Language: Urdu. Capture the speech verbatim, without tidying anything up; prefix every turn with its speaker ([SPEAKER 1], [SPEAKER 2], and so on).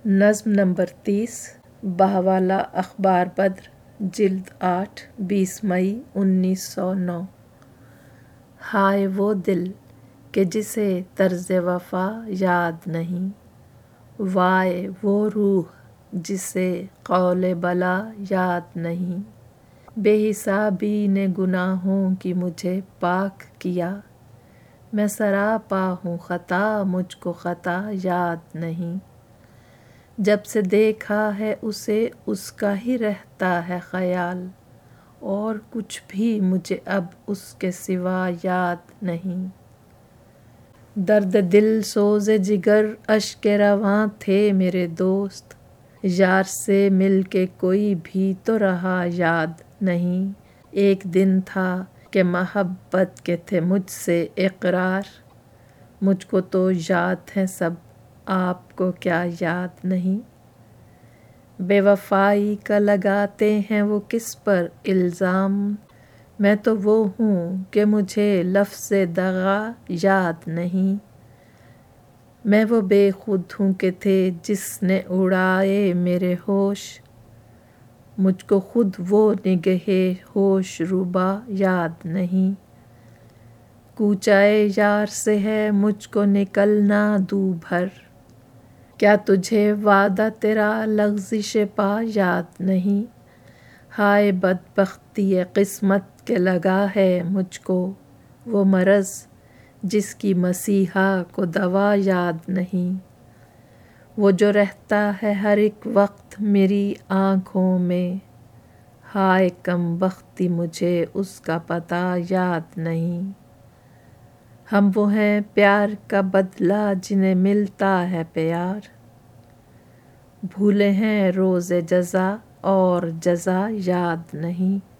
[SPEAKER 1] نظم نمبر تیس، بہوالا اخبار بدر، جلد آٹھ، بیس مئی انیس سو نو۔ ہائے وہ دل کہ جسے طرز وفا یاد نہیں، وائے وہ روح جسے قول بلا یاد نہیں۔ بے حسابی نے گناہوں کی مجھے پاک کیا، میں سراپا ہوں خطا، مجھ کو خطا یاد نہیں۔ جب سے دیکھا ہے اسے اس کا ہی رہتا ہے خیال، اور کچھ بھی مجھے اب اس کے سوا یاد نہیں۔ درد دل سوز جگر اشک رواں تھے میرے دوست، یار سے مل کے کوئی بھی تو رہا یاد نہیں۔ ایک دن تھا کہ محبت کے تھے مجھ سے اقرار، مجھ کو تو یاد ہے سب، آپ کو کیا یاد نہیں۔ بے وفائی کا لگاتے ہیں وہ کس پر الزام، میں تو وہ ہوں کہ مجھے لفظ دغا یاد نہیں۔ میں وہ بے خود ہوں کہ تھے جس نے اڑائے میرے ہوش، مجھ کو خود وہ نگہِ ہوش روبا یاد نہیں۔ کوچہ یار سے ہے مجھ کو نکلنا دو بھر، کیا تجھے وعدہ تیرا لغزش پا یاد نہیں۔ ہائے بدبختی قسمت کہ لگا ہے مجھ کو وہ مرض، جس کی مسیحا کو دوا یاد نہیں۔ وہ جو رہتا ہے ہر ایک وقت میری آنکھوں میں، ہائے کم بختی مجھے اس کا پتہ یاد نہیں۔ ہم وہ ہیں پیار کا بدلہ جنہیں ملتا ہے پیار، بھولے ہیں روز جزا اور جزا یاد نہیں۔